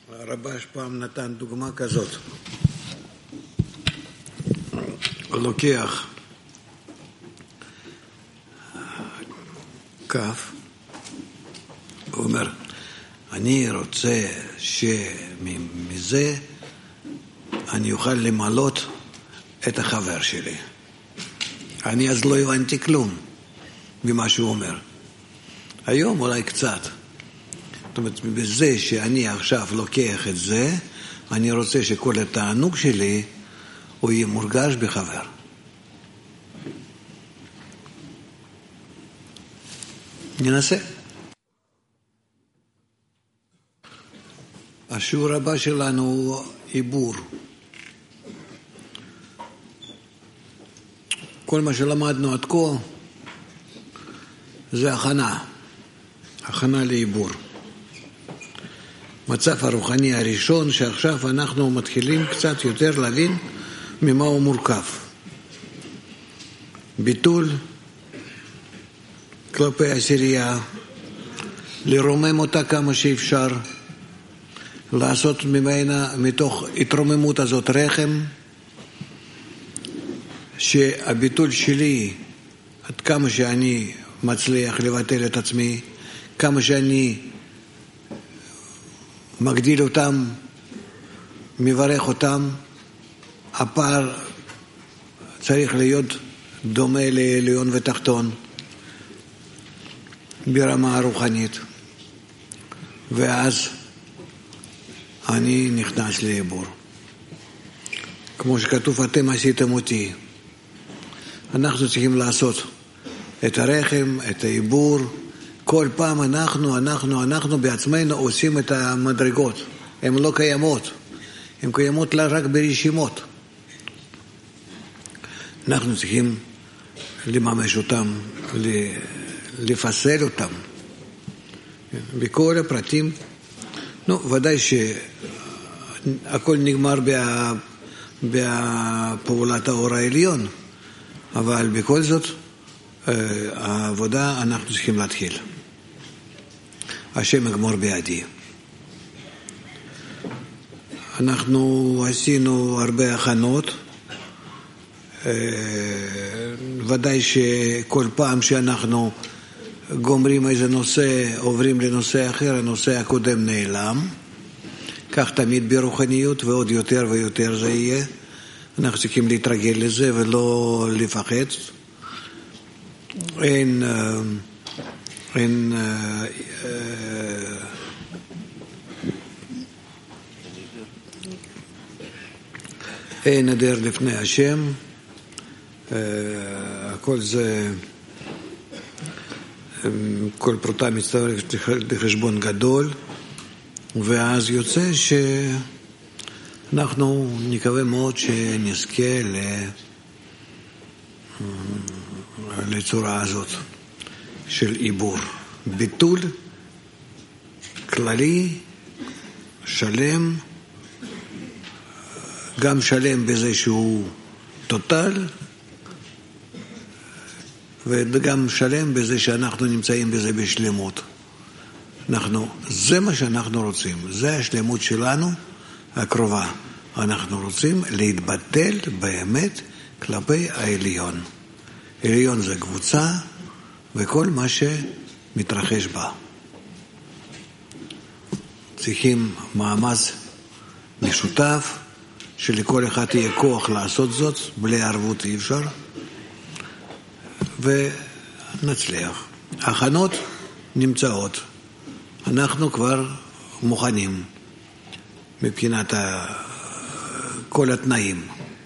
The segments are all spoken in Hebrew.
הרב"ש פעם נתן דוגמה כזאת. הוא לוקח כף, הוא אומר, אני רוצה שמזה אני אוכל למלות את החבר שלי. אני אז לא הבנתי כלום ממה שהוא אומר. היום אולי קצת. זאת אומרת, בזה שאני עכשיו לוקח את זה, אני רוצה שכל התענוג שלי הוא יהיה מורגש בחבר. ננסה. השיעור הבא שלנו הוא עיבור. כל מה שלמדנו עד כה זה הכנה לעיבור. מצב הרוחני הראשון שעכשיו אנחנו מתחילים קצת יותר להבין ממה הוא מורכב. ביטול כלפי עשירייה, לרומם אותה כמה שאפשר, לעשות ממנה, מתוך התרוממות הזאת רחם, שהביטול שלי, עד כמה שאני מצליח לבטל את עצמי, כמה שאני מגדיל אותם, מברך אותם, הפער צריך להיות דומה לעליון ותחתון ברמה הרוחנית, ואז אני נכנס לעיבור. כמו שכתוב, אתם עשיתם אותי. אנחנו צריכים לעשות את הרחם, את העיבור. כל פעם אנחנו בעצמנו עושים את המדרגות. הן לא קיימות. הן קיימות רק ברשימות. אנחנו צריכים לממש אותם, לפסל אותם. בכל הפרטים. ודאי שהכל נגמר בפעולת האור העליון. אבל בכל זאת, העבודה אנחנו צריכים להתחיל. השם יגמור בידי. אנחנו עשינו הרבה הכנות. ודאי שכל פעם שאנחנו גומרים איזה נושא, עוברים לנושא אחר, הנושא הקודם נעלם. כך תמיד ברוחניות, ועוד יותר ויותר זה יהיה. אנחנו צריכים להתרגל לזה ולא לפחד. אין נדר לפני השם. הכל זה, כל פרוטה מצטרפת לחשבון גדול, ואז יוצא שאנחנו נקווה מאוד שנזכה לצורה הזאת של עיבור. ביטול כללי, שלם, גם שלם בזה שהוא טוטל, וגם שלם בזה שאנחנו נמצאים בזה בשלמות. זה מה שאנחנו רוצים, זה השלמות שלנו הקרובה. אנחנו רוצים להתבטל באמת כלפי העליון. עליון זה קבוצה וכל מה שמתרחש בה. צריכים מאמץ משותף, שלכל אחד יהיה כוח לעשות זאת, בלי ערבות אי אפשר, ונצליח. ההכנות נמצאות. אנחנו כבר מוכנים מבחינת כל התנאים.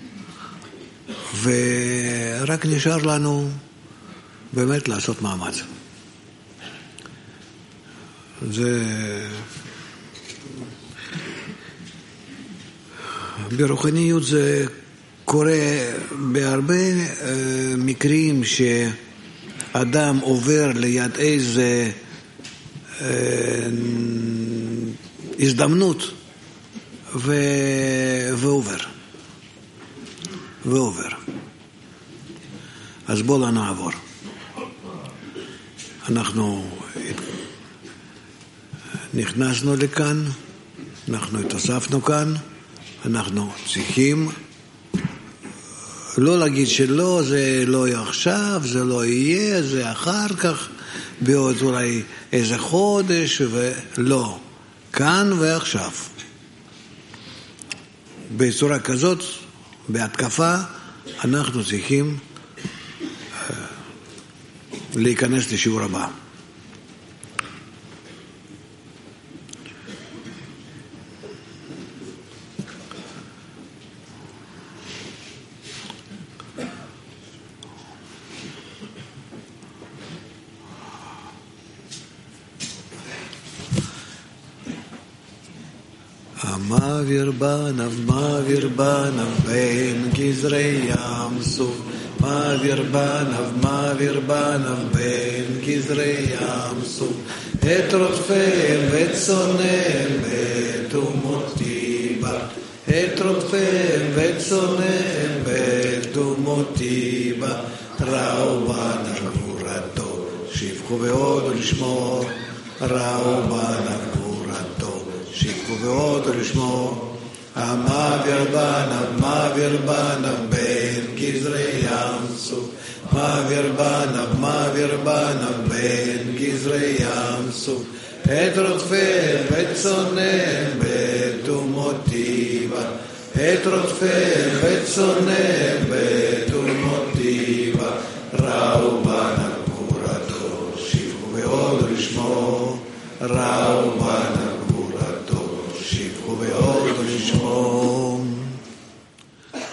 ורק נשאר לנו באמת לעשות מאמץ. זה ברוחניות זה קורה בהרבה מקרים שאדם עובר ליד איזה הזדמנות ועובר. אז בואו נעבור. אנחנו נכנסנו לכאן, אנחנו התאספנו כאן, אנחנו צריכים לא להגיד שלא, זה לא יהיה עכשיו, זה לא יהיה, זה אחר כך, בעוד אולי איזה חודש, ולא, כאן ועכשיו. בצורה כזאת, בהתקפה, אנחנו צריכים להיכנס לשיעור הבא. מעביר בניו בין גזרי ים סוף, מעביר בניו בין גזרי ים סוף, את רודפיהם וצונאיהם בתומותי בה, את רודפיהם וצונאיהם בתומותי בה, ראו בנה גבורתו, שבחו והודו לשמו, ראו בנה גבורתו, שבחו והודו לשמו. מעביר בניו בין גזרי ים סוף, מעביר בניו בין גזרי ים סוף, את רודפיהם וצונאיהם בתומותי בה, את רודפיהם וצונאיהם בתומותי